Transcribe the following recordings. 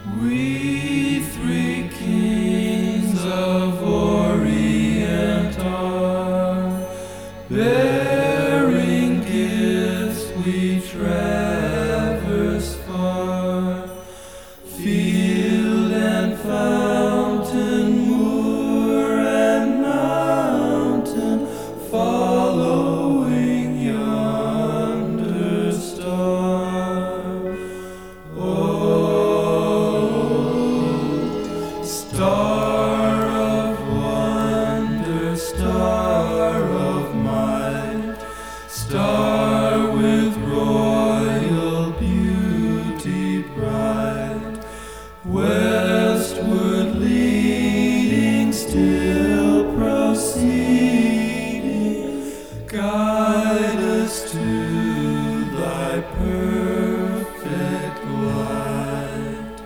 We three kings of Orient are, bearing gifts we traverse far, field and fountain, moor and mountain, following yonder star. Star of wonder, star of might, star with royal beauty bright, westward leading, still proceeding, guide us to thy perfect light.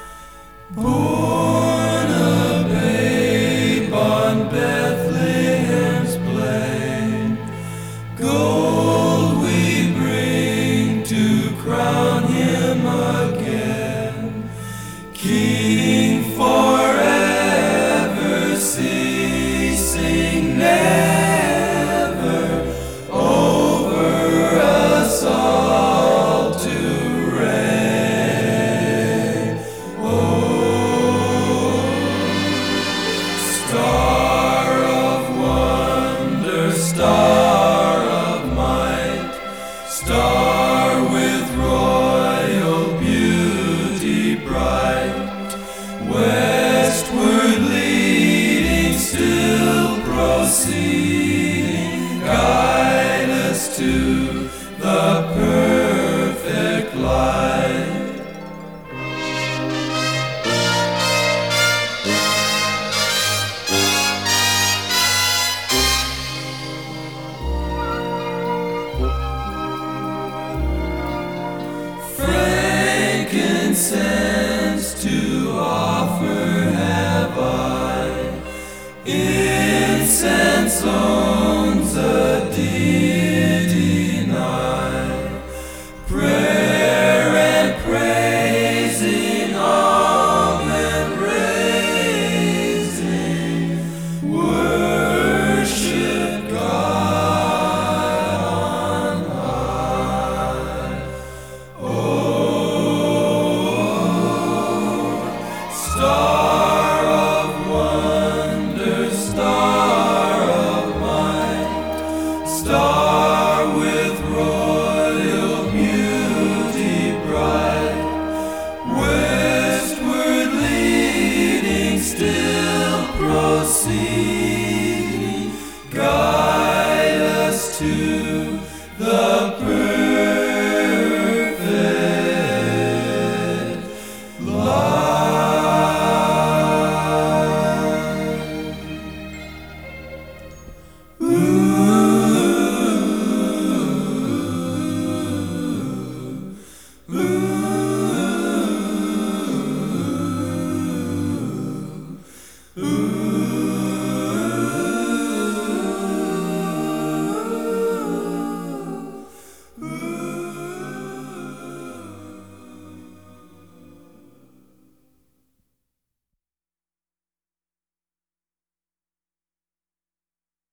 Born a babe on Bethlehem's plain, gold we bring to crown him again, King forever, ceasing never, over us all to reign. Star of wonder, star of might, star with royal beauty bright, westward leading, still proceeding, guide us to the perfect light. Frankincense to offer have I, incense